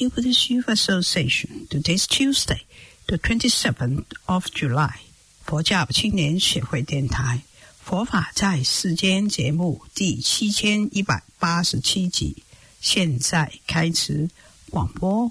Chinese Buddhist Youth Association. Today's Tuesday, the 27th of July. 佛教青年协会电台佛法在世间节目第7187集，现在开始广播。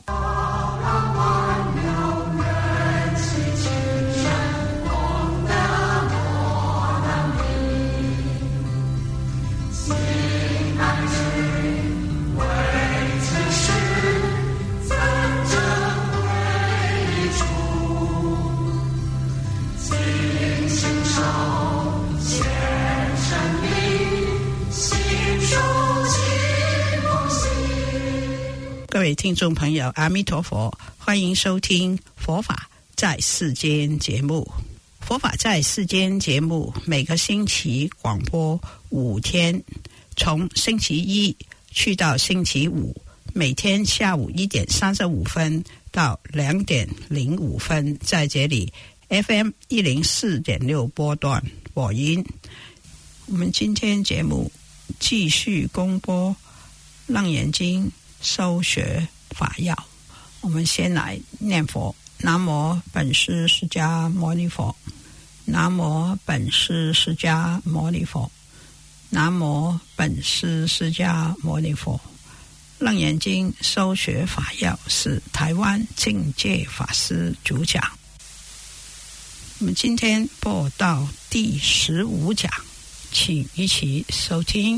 各位听众朋友，阿弥陀佛，欢迎收听佛法在世间节目。佛法在世间节目每个星期广播5天，从星期一去到星期五，每天下午1点35分到2点05分，在这里 FM 104.6波段播音。我们今天节目继续公播楞严经修学法要。我们先来念佛：南无本师释迦牟尼佛，南无本师释迦牟尼佛，南无本师释迦牟尼佛。楞严经修学法要是台湾净戒法师主讲。我们今天播到第15讲，请一起收听。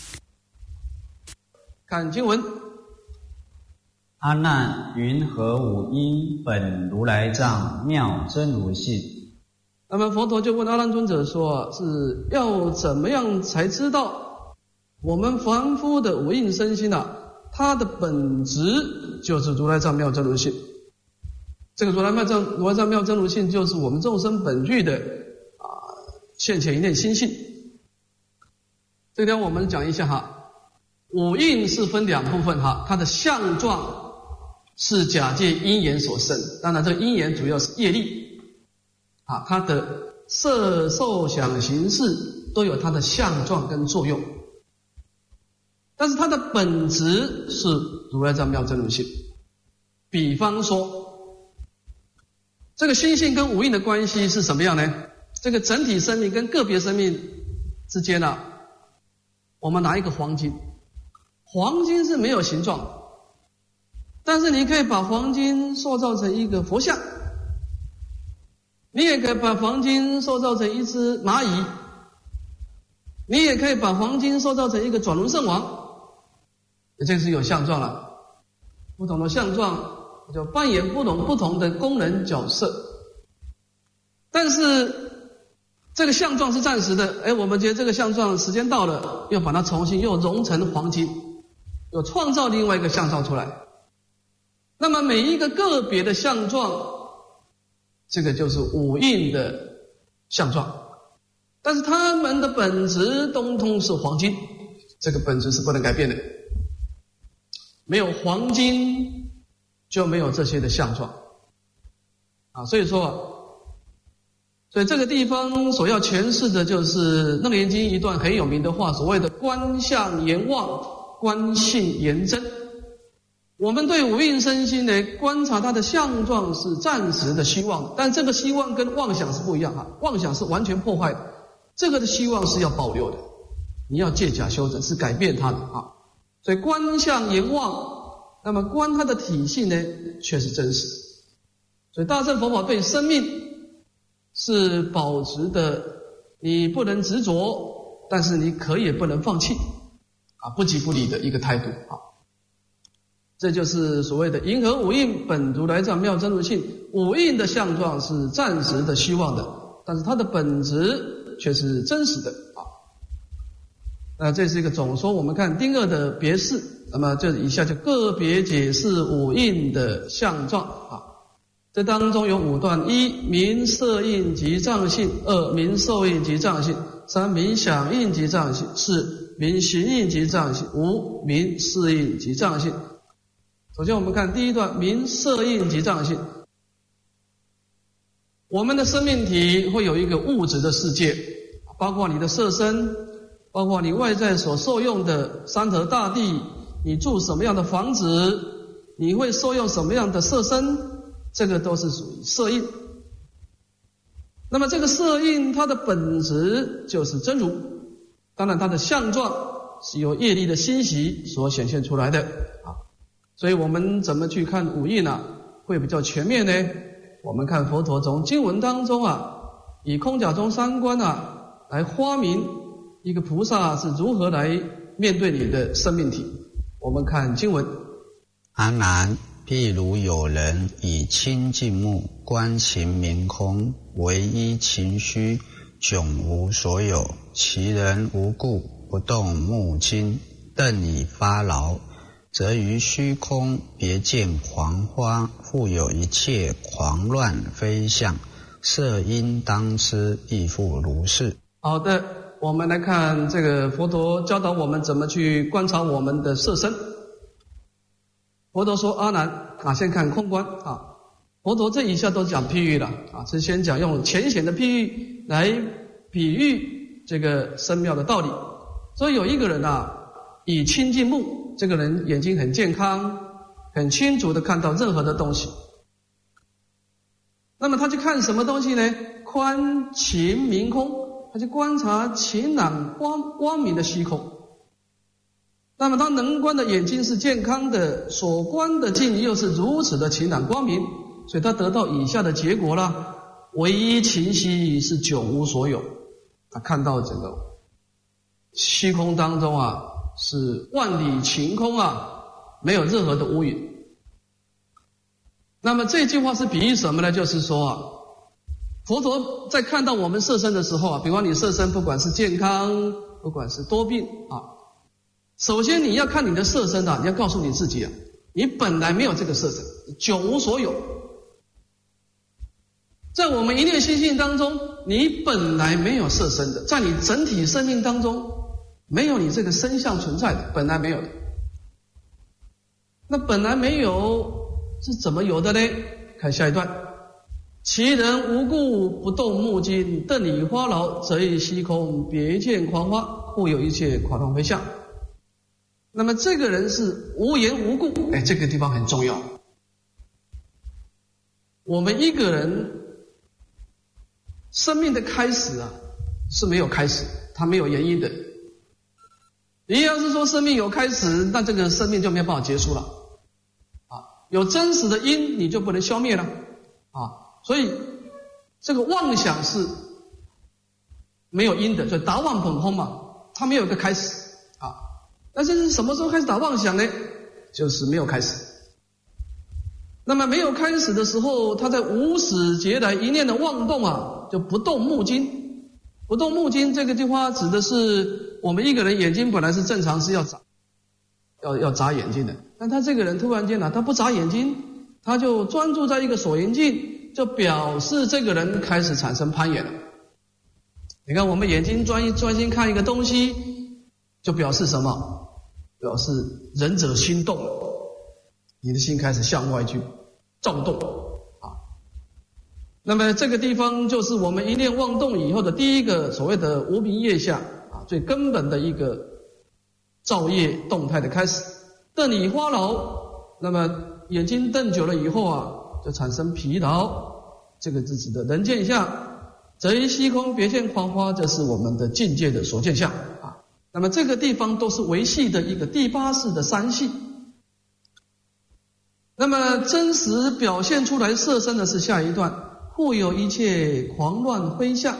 看经文。 阿难，云何五因本如来藏妙真如性？ 那么佛陀就问阿难尊者说，是要怎么样才知道我们凡夫的五蕴身心啊，它的本质就是如来藏妙真如性。这个如来藏妙真如性就是我们众生本具的现前一念心性。这点我们讲一下哈，五蕴是分2部分哈，它的相状是假借因缘所生，当然这个因缘主要是业力它的色受想行识都有它的相状跟作用，但是它的本质是如来藏妙真如性。比方说这个心性跟五蕴的关系是什么样呢？这个整体生命跟个别生命之间我们拿一个黄金，黄金是没有形状的，但是你可以把黄金塑造成一个佛像，你也可以把黄金塑造成一只蚂蚁，你也可以把黄金塑造成一个转轮圣王，这是有相状了。不同的相状就扮演不同的功能角色，但是这个相状是暂时的，我们觉得这个相状时间到了，又把它重新又融成黄金，又创造另外一个相状出来。那么每一个个别的相状，这个就是五蕴的相状，但是它们的本质通通是黄金，这个本质是不能改变的。没有黄金就没有这些的相状所以这个地方所要诠释的就是楞严经一段很有名的话，所谓的观相言妄，观性言真。我们对五蕴身心呢，观察它的相状是暂时的希望，但这个希望跟妄想是不一样妄想是完全破坏的，这个的希望是要保留的，你要借假修真，是改变它的所以观相言妄，那么观它的体性呢，却是真实。所以大乘佛法对生命是保持的，你不能执着，但是你可以也不能放弃不即不离的一个态度这就是所谓的银河五蕴本如来藏妙真如性。五蕴的相状是暂时的希望的，但是它的本质却是真实的那这是一个总说。我们看丁二的别释，那么这以下就个别解释五蕴的相状这当中有5段：一、名色印及障性；二、名受印及障性；三、名响印及障性；四、名行印及障性；五、名事印及障性。首先我们看第一段，名色印及障性。我们的生命体会有一个物质的世界，包括你的色身，包括你外在所受用的山河大地，你住什么样的房子， 你会受用什么样的色身，这个都是属于色印。那么这个色印它的本质就是真如，当然它的相状是由业力的欣喜所显现出来的啊。所以我们怎么去看五印会比较全面呢？我们看佛陀从经文当中以空假中三观来发明一个菩萨是如何来面对你的生命体。我们看经文： 阿难，譬如有人以清净目观情明空，唯一情虚，迥无所有，其人无故，不动目睛，瞪以发劳，则于虚空别见狂花，复有一切狂乱非相，色应当知，亦复如是。 好的，我们来看这个佛陀教导我们怎么去观察我们的色身。佛陀说：阿难先看空观佛陀这一下都讲譬喻了是先讲用浅显的譬喻来比喻这个深妙的道理。所以有一个人以清净目，这个人眼睛很健康，很清楚的看到任何的东西。那么他去看什么东西呢？观情明空，他去观察晴朗光明的虚空。那么他能观的眼睛是健康的，所观的境又是如此的晴朗光明，所以他得到以下的结果了：唯一情息是迥无所有。他看到整个虚空当中是万里晴空没有任何的乌云。那么这句话是比喻什么呢？就是说佛陀在看到我们色身的时候比方你色身不管是健康，不管是多病首先你要看你的色身你要告诉你自己你本来没有这个色身，迥无所有。在我们一念心性当中，你本来没有色身的，在你整体生命当中没有你这个身相存在的，本来没有的。那本来没有是怎么有的呢？看下一段：其人无故，不动目睛，瞪以发劳，则以虚空别见狂花，复有一切狂乱非相。那么这个人是无缘无故，这个地方很重要。我们一个人生命的开始是没有开始，它没有原因的。你要是说生命有开始，那这个生命就没有办法结束了有真实的因，你就不能消灭了所以这个妄想是没有因的，所以达妄本空它没有一个开始但是什么时候开始打妄想呢？就是没有开始。那么没有开始的时候，他在无始劫来一念的妄动就不动目睛。不动目睛这个地方指的是我们一个人眼睛本来是正常是要眨眼睛的，但他这个人突然间他不眨眼睛，他就专注在一个所缘境，就表示这个人开始产生攀缘了。你看我们眼睛专心看一个东西，就表示什么？表示仁者心动了，你的心开始向外去躁动那么这个地方就是我们一念妄动以后的第一个所谓的无明业相最根本的一个造业动态的开始。瞪以发劳，那么眼睛瞪久了以后就产生疲劳，这个是指的人见相。则于虚空别见狂花，这是我们的境界的所见相那么这个地方都是维系的一个第八识的三系。那么真实表现出来色身的是下一段：复有一切狂乱非相，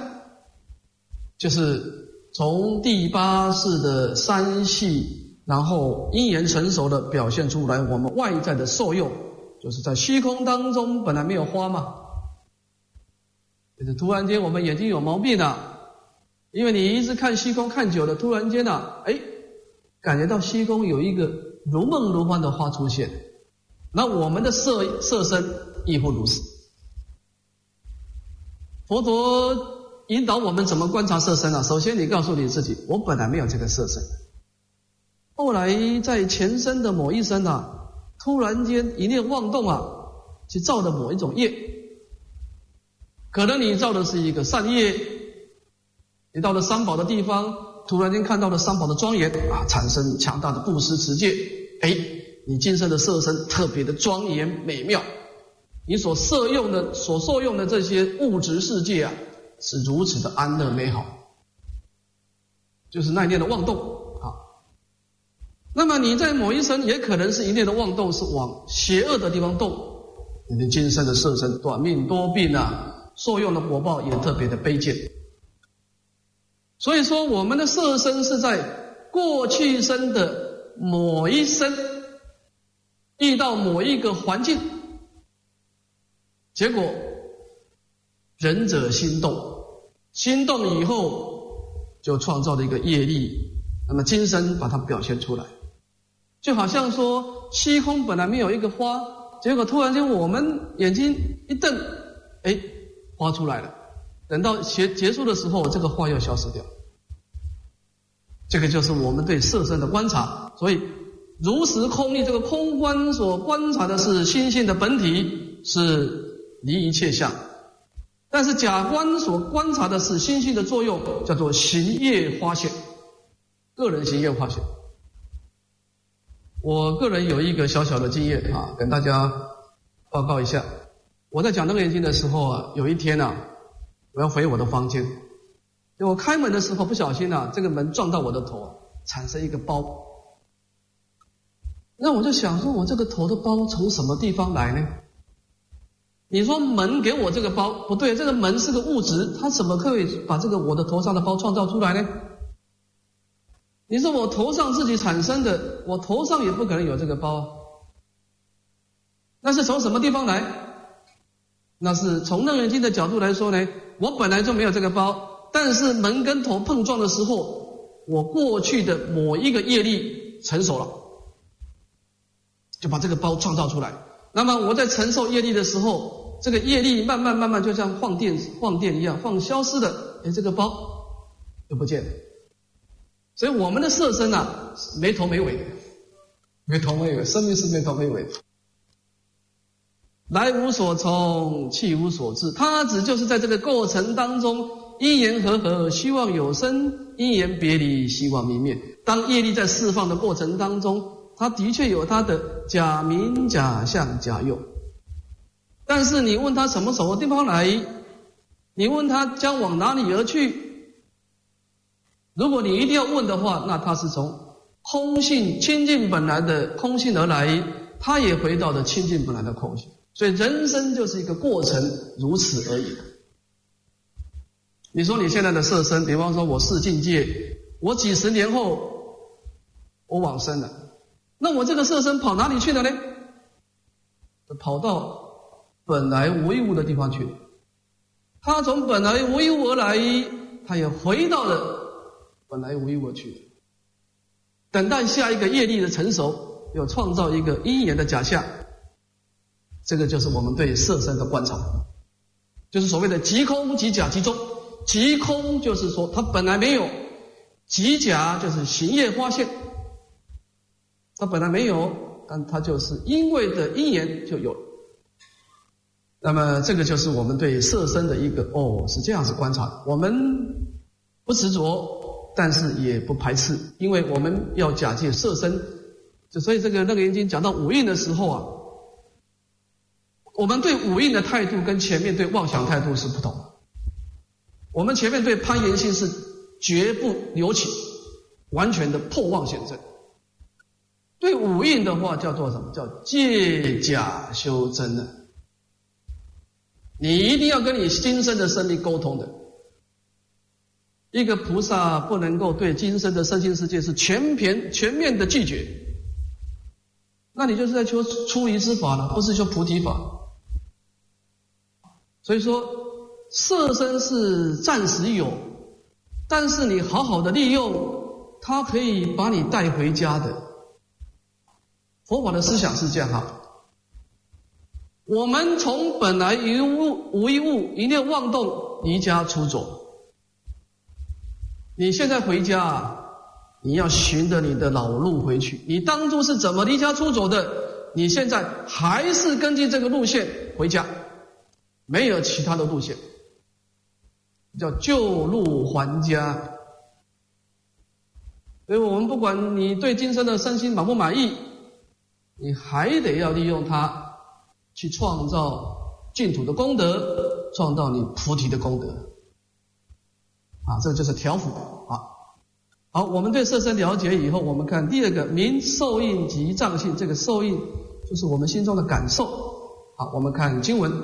就是从第八识的三系，然后因缘成熟的表现出来我们外在的受用，就是在虚空当中本来没有花就是突然间我们眼睛有毛病因为你一直看虚空看久了，突然间感觉到虚空有一个如梦如幻的花出现，那我们的色身亦复如是。佛陀引导我们怎么观察色身首先你告诉你自己，我本来没有这个色身。后来在前身的某一生突然间一念妄动去造的某一种业，可能你造的是一个善业，你到了三宝的地方，突然间看到了三宝的庄严产生强大的布施持戒， 你今生的色身特别的庄严美妙，你所受用的这些物质世界啊，是如此的安乐美好，就是那一念的妄动啊。那么你在某一生也可能是一念的妄动，是往邪恶的地方动，你的今生的色身短命多病啊，受用的果报也特别的卑贱。所以说我们的色身是在过去生的某一生遇到某一个环境，结果仁者心动，心动以后就创造了一个业力，那么今生把它表现出来。就好像说虚空本来没有一个花，结果突然间我们眼睛一瞪，花出来了，等到结束的时候，这个花又消失掉。这个就是我们对色身的观察。所以如实空义，这个空观所观察的是心性的本体，是离一切相，但是假观所观察的是心性的作用，叫做行业化现，个人行业化现。我个人有一个小小的经验啊，跟大家报告一下。我在讲《楞严经》的时候啊，有一天啊，我要回我的房间，我开门的时候不小心啊，这个门撞到我的头，产生一个包。那我就想说，我这个头的包从什么地方来呢？你说门给我这个包不对，这个门是个物质，它怎么可以把这个我的头上的包创造出来呢？你说我头上自己产生的，我头上也不可能有这个包，那是从什么地方来？那是从楞严经的角度来说呢，我本来就没有这个包，但是门跟头碰撞的时候，我过去的某一个业力成熟了，就把这个包创造出来。那么我在承受业力的时候，这个业力慢慢就像放电一样，放消失的，这个包就不见了。所以我们的色身啊，没头没尾的，没头没尾，生命是没头没尾的。来无所从，去无所至，它只就是在这个过程当中，因缘和合，希望有生；因缘别离，希望泯灭。当业力在释放的过程当中，它的确有它的假名、假相、假用。但是你问他什么地方来，你问他将往哪里而去，如果你一定要问的话，那他是从空性清净本来的空性而来，他也回到了清净本来的空性。所以人生就是一个过程，如此而已。你说你现在的色身，比方说我是境界，我几十年后我往生了，那我这个色身跑哪里去了呢？跑到本来无一物的地方去了。他从本来无一物而来，他也回到了本来无一物去了，等待下一个业力的成熟，又创造一个因缘的假象。这个就是我们对色身的观察，就是所谓的即空即假即中。即空就是说它本来没有，即假就是行业化现，它本来没有，但它就是因为的因缘就有了。那么这个就是我们对色身的一个是这样子观察。我们不执着，但是也不排斥，因为我们要假借色身。所以这个楞严经讲到五蕴的时候啊，我们对五蕴的态度跟前面对妄想态度是不同的。我们前面对攀缘心是绝不留情，完全的破妄显真。对五蕴的话叫做什么？叫借假修真的。你一定要跟你今生的生命沟通的。一个菩萨不能够对今生的身心世界是全面的拒绝，那你就是在求出离之法了，不是求菩提法。所以说色身是暂时有，但是你好好的利用，它可以把你带回家的。佛法的思想是这样哈，我们从本来无一物，一念妄动，离家出走。你现在回家，你要循着你的老路回去。你当初是怎么离家出走的？你现在还是根据这个路线回家，没有其他的路线，叫旧路还家。所以我们不管你对今生的身心满不满意， 你还得要利用它去创造净土的功德，创造你菩提的功德啊，这就是调伏啊。好，我们对色身了解以后，我们看第二个名受印及障性，这个受印就是我们心中的感受。好，我们看经文。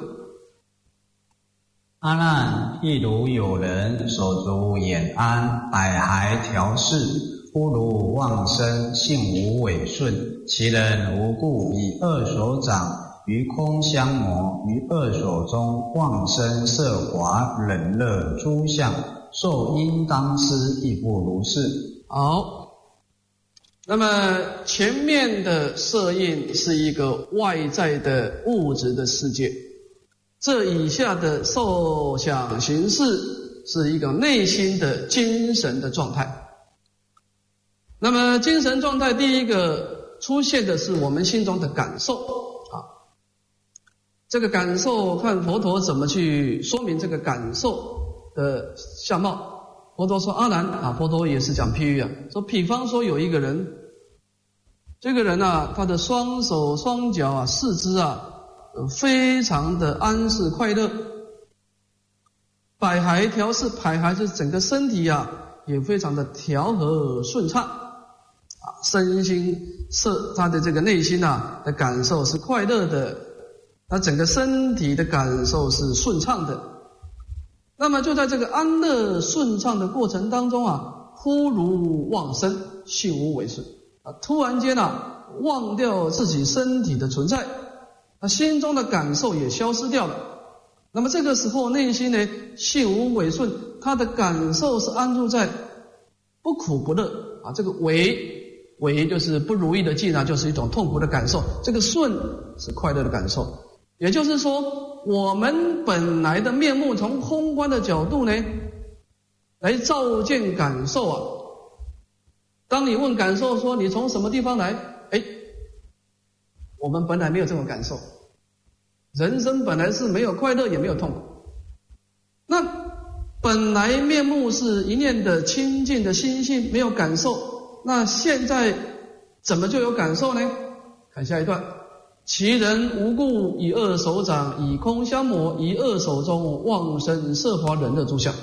阿难，譬如有人手足眼安，百骸调饰，忽如妄生，性无违顺，其人无故，以二手掌于空相摩，于二手中妄生色华冷热诸相，受应当知，亦不如是。 好，那么前面的色印是一个外在的物质的世界，这以下的受想行识是一个内心的精神的状态。那么精神状态第一个出现的是我们心中的感受啊，这个感受看佛陀怎么去说明这个感受的相貌。佛陀说阿难啊，佛陀也是讲譬喻啊，说比方说有一个人，这个人啊，他的双手双脚啊四肢啊非常的安适快乐，百骸调适，百骸就是整个身体啊也非常的调和顺畅啊，身心色他的这个内心啊的感受是快乐的，他整个身体的感受是顺畅的。那么就在这个安乐顺畅的过程当中啊，忽如妄生，性无违顺啊，突然间啊忘掉自己身体的存在，他心中的感受也消失掉了。那么这个时候内心呢性无违顺，他的感受是安住在不苦不乐啊，这个违就是不如意的境啊，就是一种痛苦的感受，这个顺是快乐的感受。也就是说我们本来的面目从空观的角度呢来照见感受啊。当你问感受说你从什么地方来，我们本来没有这种感受，人生本来是没有快乐也没有痛苦，那本来面目是一念的清净的心性，没有感受，那现在怎么就有感受呢？看下一段，其人无故，以二手掌以空相摩，于二手中妄生色华冷热诸相。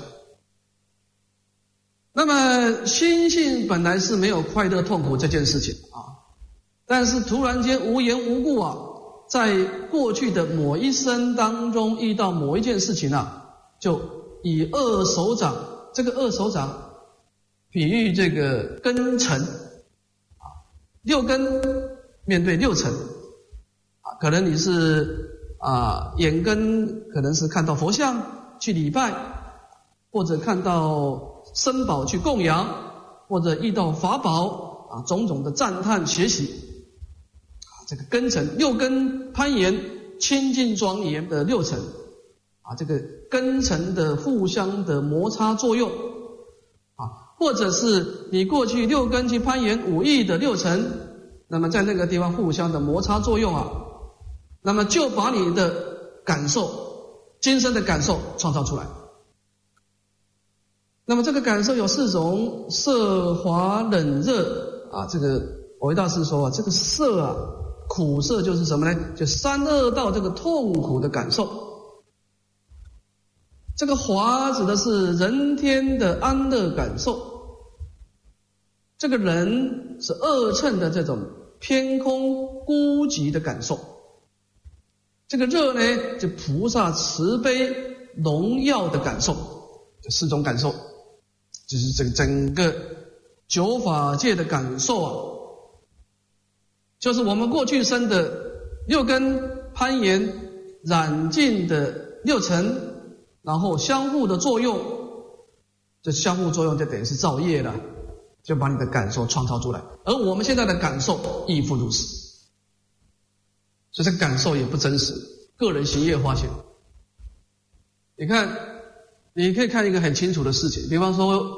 那么心性本来是没有快乐痛苦这件事情啊，但是突然间无缘无故啊，在过去的某一生当中遇到某一件事情啊，就以二手掌，这个二手掌比喻这个根尘啊，六根面对六尘啊，可能你是眼根可能是看到佛像去礼拜，或者看到僧宝去供养，或者遇到法宝啊，种种的赞叹学习啊，这个根尘六根攀岩清净庄严的六尘啊，这个根尘的互相的摩擦作用啊，或者是你过去六根去攀岩五意的六尘，那么在那个地方互相的摩擦作用啊，那么就把你的感受今生的感受创造出来。那么这个感受有四种，色华冷热啊，这个维大师说啊，这个色啊，苦色就是什么呢？就三恶道这个痛苦的感受。这个华指的是人天的安乐感受，这个人是二乘的这种偏空孤寂的感受，这个热呢就菩萨慈悲荣耀的感受，这四种感受就是这个整个九法界的感受啊，就是我们过去生的六根攀岩染净的六尘，然后相互的作用，这相互作用就等于是造业了，就把你的感受创造出来。而我们现在的感受亦复如此，所以这个感受也不真实，个人行业化现。你看，你可以看一个很清楚的事情，比方说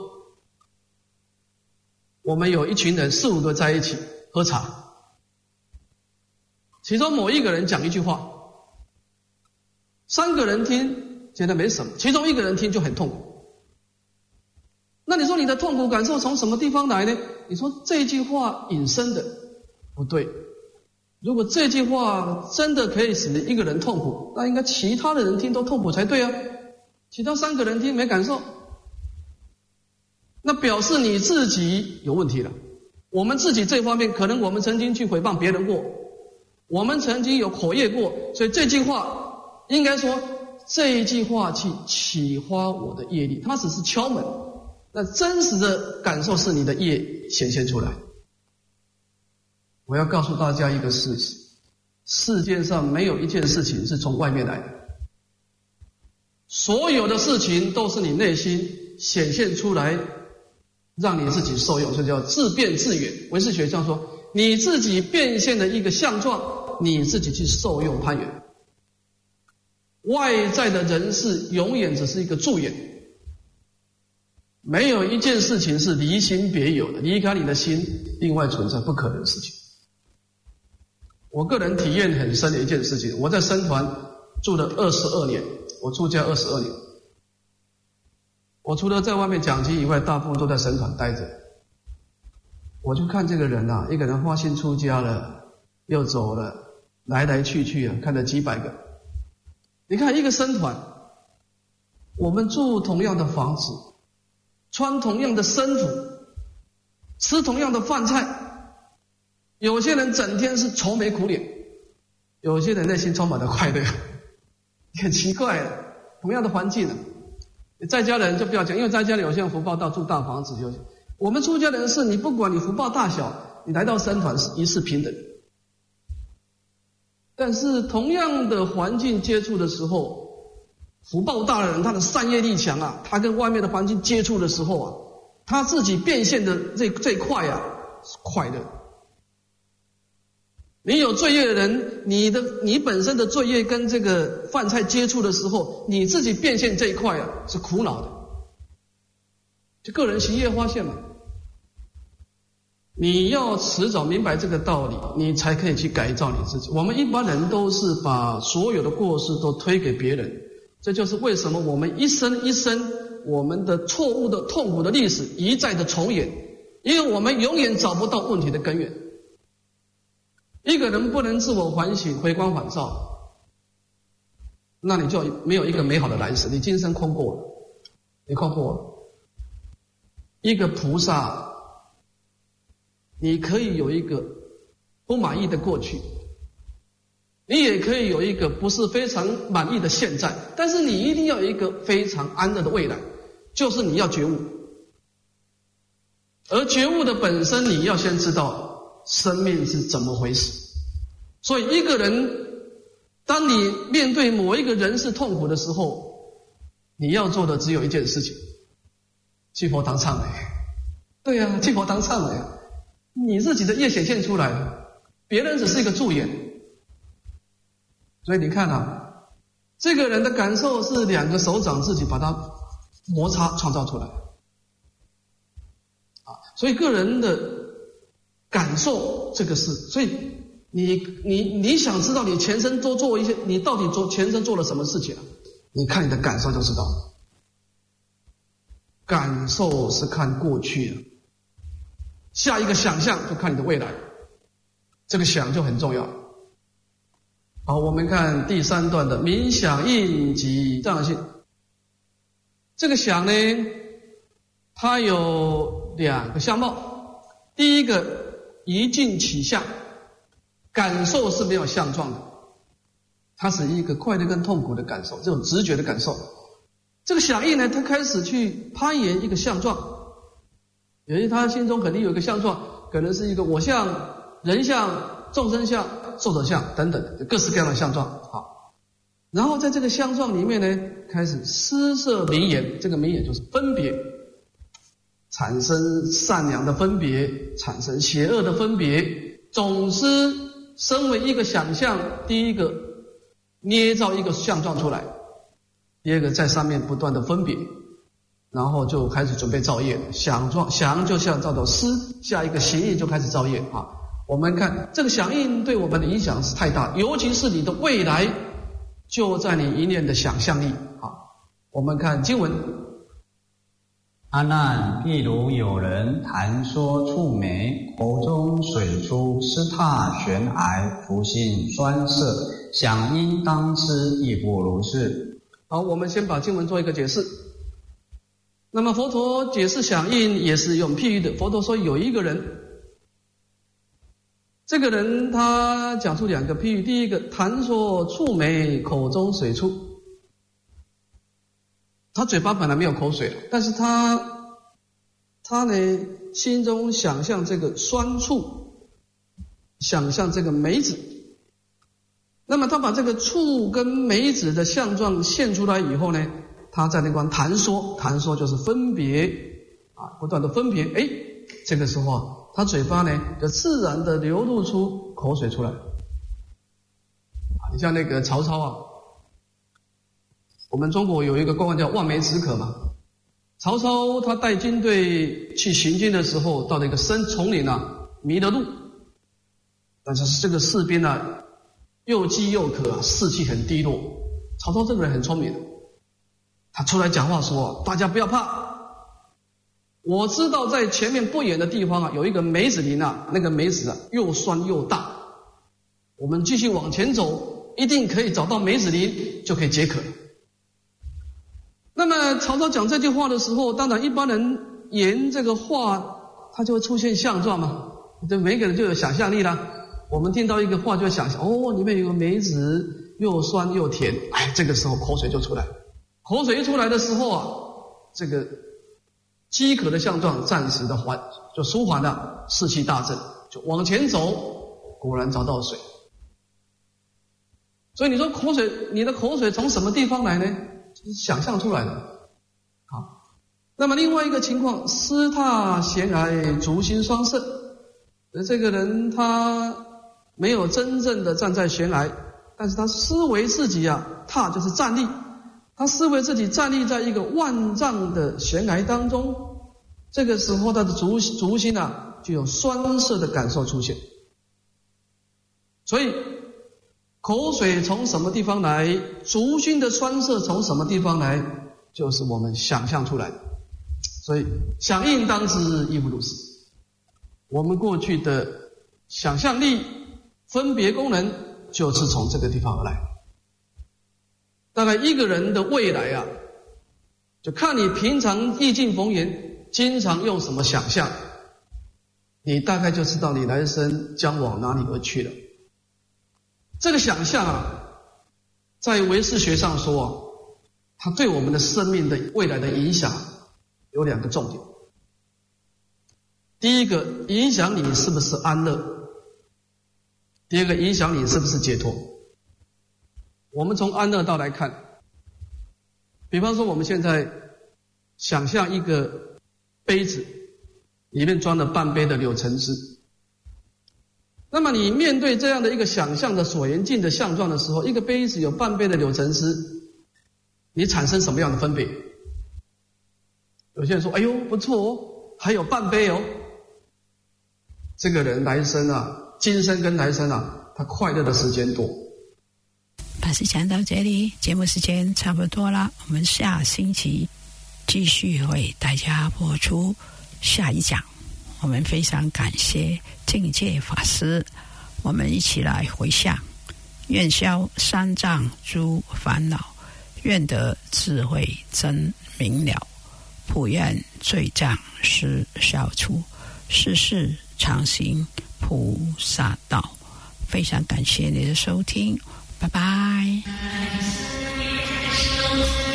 我们有一群人4、5个在一起喝茶，其中某一个人讲一句话，3个人听觉得没什么，其中1个人听就很痛苦。那你说你的痛苦感受从什么地方来呢？你说这句话引申的不对， 如果这句话真的可以使一个人痛苦，那应该其他的人听都痛苦才对啊，其他3个人听没感受，那表示你自己有问题了。我们自己这方面可能我们曾经去诽谤别人过，我们曾经有口业过，所以这句话应该说这一句话去启发我的业力，它只是敲门，那真实的感受是你的业显现出来。我要告诉大家一个事实，世界上没有一件事情是从外面来的，所有的事情都是你内心显现出来，让你自己受用，这叫自变自圆。唯识学上说，你自己变现的一个相状，你自己去受用攀缘。外在的人事永远只是一个助缘，没有一件事情是离心别有的，离开你的心另外存在不可能的事情。我个人体验很深的一件事情，我在僧团住了22年，我出家22年，我除了在外面讲经以外，大部分都在僧团待着。我就看这个人啊，一个人发心出家了，又走了，来来去去啊，看了几百个。你看一个僧团，我们住同样的房子，穿同样的僧服，吃同样的饭菜，有些人整天是愁眉苦脸，有些人内心充满了快乐，很奇怪的，同样的环境。在家人就不要讲，因为在家里有些人福报大，住大房子，我们出家人是你不管你福报大小，你来到僧团是一视平等。但是同样的环境接触的时候，福报大的人他的善业力强啊，他跟外面的环境接触的时候啊，他自己变现的这一块啊是快乐。你有罪业的人，你本身的罪业跟这个饭菜接触的时候，你自己变现这一块啊是苦恼的，就个人行业发现嘛。你要迟早明白这个道理，你才可以去改造你自己。我们一般人都是把所有的过失都推给别人，这就是为什么我们一生一生我们的错误的痛苦的历史一再的重演，因为我们永远找不到问题的根源。一个人不能自我反省、回光返照，那你就没有一个美好的来世，你今生空过了，你空过了。一个菩萨，你可以有一个不满意的过去，你也可以有一个不是非常满意的现在，但是你一定要有一个非常安乐的未来，就是你要觉悟。而觉悟的本身，你要先知道生命是怎么回事。所以一个人，当你面对某一个人是痛苦的时候，你要做的只有一件事情，去佛堂忏悔。对啊，去佛堂忏悔啊，你自己的业显现出来了，别人只是一个助缘。所以你看啊，这个人的感受是2个手掌自己把它摩擦创造出来啊，所以个人的感受这个事，所以你想知道你前生都做一些，你到底前生做了什么事情啊？你看你的感受就知道了。感受是看过去的，下一个想象就看你的未来，这个想就很重要。好，我们看第3段的冥想应及障性。这个想呢，它有2个相貌。第一个一境起相，感受是没有相状的，它是一个快乐跟痛苦的感受，这种直觉的感受。这个想应呢，它开始去攀岩一个相状，也就是他心中肯定有一个相状，可能是一个我相、人相、众生相、寿者相等等各式各样的相状。好，然后在这个相状里面呢，开始施设名言，这个名言就是分别，产生善良的分别，产生邪恶的分别。总之身为一个想象，第一个捏造一个相状出来，第二个在上面不断的分别，然后就开始准备造业。想就像造到思，下一个行印就开始造业啊。我们看这个响应对我们的影响是太大，尤其是你的未来就在你一念的想象力啊。我们看经文， 阿难，譬如有人谈说触媒，口中水出，湿榻悬崖，福心酸涩，想应当知，亦复如是。 好，我们先把经文做一个解释。那么佛陀解释响应也是用譬喻的。佛陀说有一个人，这个人他讲出两个譬喻。第一个，谈说触媒，口中水出。他嘴巴本来没有口水，但是他呢心中想象这个酸醋，想象这个梅子。那么他把这个醋跟梅子的相状现出来以后呢，他在那关谈说就是分别不断的分别。这个时候他嘴巴呢就自然的流露出口水出来。你像那个曹操我们中国有一个官话叫望梅止渴嘛。曹操他带军队去行军的时候，到了一个深丛林迷了路，但是这个士兵又饥又渴，士气很低落。曹操这个人很聪明，他出来讲话说，大家不要怕，我知道在前面不远的地方有一个梅子林那个梅子又酸又大，我们继续往前走，一定可以找到梅子林，就可以解渴。那么曹操讲这句话的时候，当然一般人言这个话，他就会出现相状嘛，就每个人就有想象力啦。我们听到一个话就会想象，里面有个梅子，又酸又甜，这个时候口水就出来。口水一出来的时候这个饥渴的相状暂时的就舒缓了，士气大振，就往前走，果然找到水。所以你说你的口水从什么地方来呢？想象出来的。好，那么另外一个情况，湿榻悬崖，足心酸涩。这个人他没有真正的站在悬崖，但是他思维自己榻就是站立，他思维自己站立在一个万丈的悬崖当中，这个时候他的足心就有酸涩的感受出现。所以口水从什么地方来，足心的酸涩从什么地方来，就是我们想象出来的。所以响应当知，亦复如是。我们过去的想象力、分别功能就是从这个地方而来。大概一个人的未来就看你平常意境逢源，经常用什么想象，你大概就知道你来生将往哪里而去了。这个想象在唯识学上说它对我们的生命的未来的影响有两个重点。第一个，影响你是不是安乐；第二个，影响你是不是解脱。我们从安乐道来看，比方说我们现在想象一个杯子，里面装了半杯的柳橙汁。那么你面对这样的一个想象的所缘境的相状的时候，一个杯子有半杯的柳橙汁，你产生什么样的分别？有些人说，哎呦不错还有半杯这个人来生今生跟来生他快乐的时间多。 法师讲到这里，节目时间差不多了，我们下星期继续为大家播出下一讲。我们非常感谢境界法师，我们一起来回向，愿消三障诸烦恼，愿得智慧真明了，普愿罪障悉消除，世世常行菩萨道。非常感谢你的收听，拜拜。